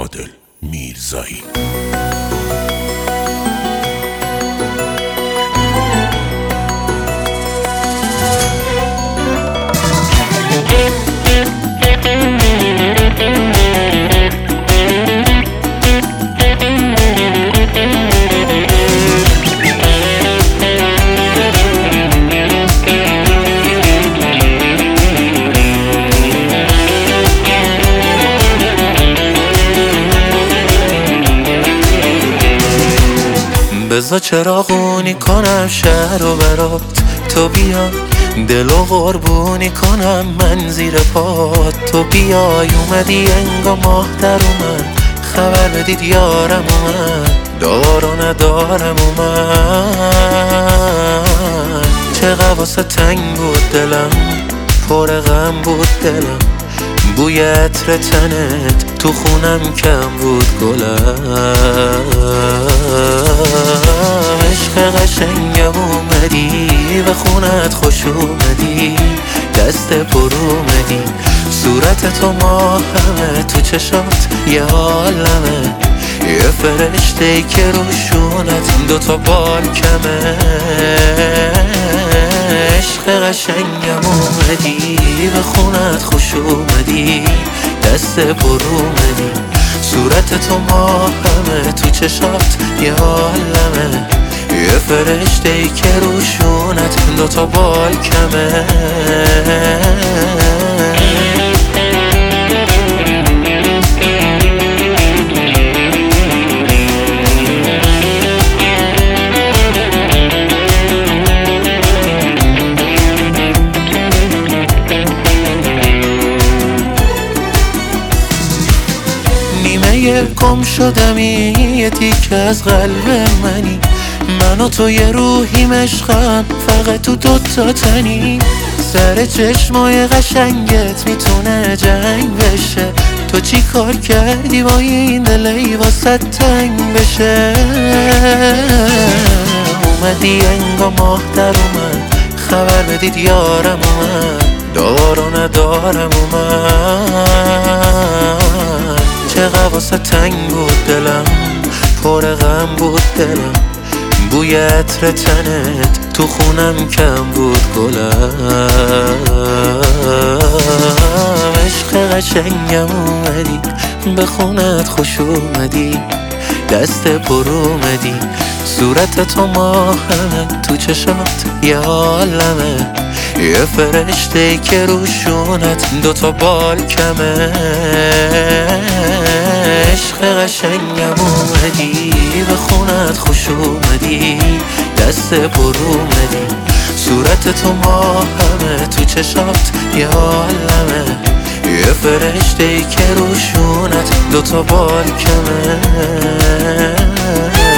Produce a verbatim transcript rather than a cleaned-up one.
عادل میرزایی. بذار چراغونی کنم شهر و برات، تو بیا دلو قربونی کنم من زیر پات. تو بیای اومدی انگا ماه در اومد، خبر بدید یارم اومد، دار و ندارم اومد. چقدر واسه تنگ بود دلم، پر غم بود دلم، بوی عطر تنت تو خونم کم بود گلم. عشق قشنگم اومدی به خونت خوش اومدی، دست پر اومدی، صورت تو ماهمه، تو چشات یه عالمه، یه فرشته که روشونت دوتا بال کمه. عشق قشنگم اومدی به خونت خوش اومدی، دست پر اومدی، صورت تو ماهمه، تو چشات یه عالمه، یه فرشته ای که روشونت دوتا بال کمه. گم شدمی یه تیکه از قلب منی، من و تو یه روحیم عشقم فقط تو دوتا تنی. سر چشمای قشنگت میتونه جنگ بشه، تو چی کار کردی با این دلی واسه تنگ بشه. اومدی انگا ماه در اومد، خبر بدید یارم اومد، دار و ندارم اومد. چقدر واسه تنگ بود دلم، پر غم بود دلم، بوی عطر تنت تو خونم کم بود گلم. عشق قشنگم اومدی به خونت خوش اومدی، دست پر اومدی، صورت تو ماهمه، تو چشات یه عالمه، یه فرشته که روشونت دوتا بال کمه. عشق قشنگم اومدی به خونت خوش اومدی، دست پر اومدی، صورت تو ماهمه، تو چشات یه عالمه، یه فرشته ای که روشونت دوتا بال کمه.